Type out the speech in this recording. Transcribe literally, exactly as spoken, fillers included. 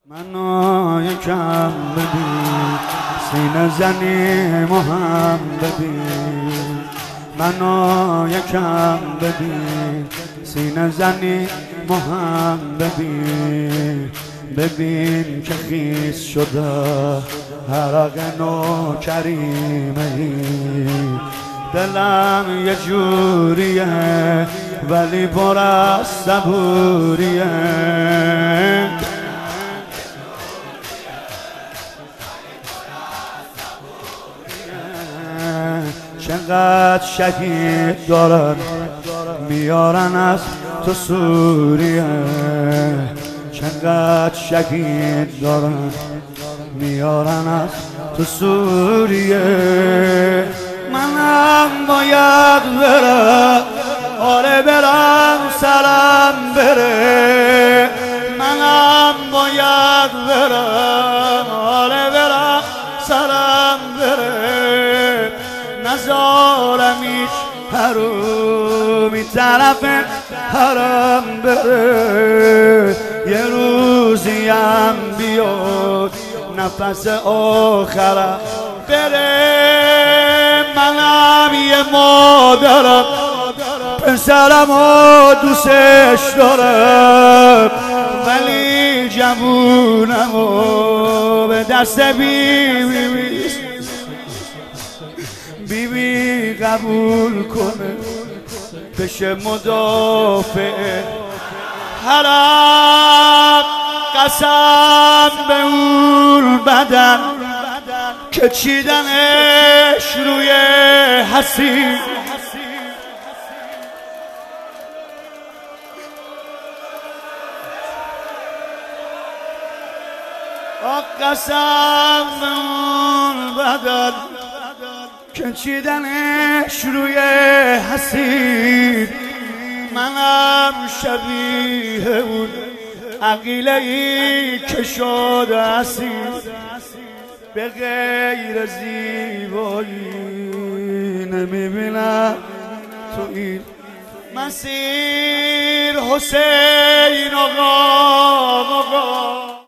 منو یکم ببین سینه زنی مهم ببین منو یکم ببین سینه زنی مهم ببین ببین که خیس شده حرق نو کریمه دلم یه جوریه ولی پر از صبوریه چقدر شهید دارن میارن از تو سوریه چقدر شهید دارن میارن از تو سوریه منم باید برم آره برم سرم بره منم باید برم آره برم سرم بره نزارمیش حرومی طرف حرم بره یه روزیم بیاد نفس آخرم بره منم یه مادرم پسرم و دوستش دارم ولی جوونم و به دست بیبی بی بی بی قبول کنه بشه مدافع حرام قسم به اون بدن که چیدنش روی حسین قسم به اون بدن که چیدنش روی حسین منم شبیه اون عقیله‌ای که شده اسیر به غیر زیبایی نمیبینم تو این مسیر حسین آقا آقا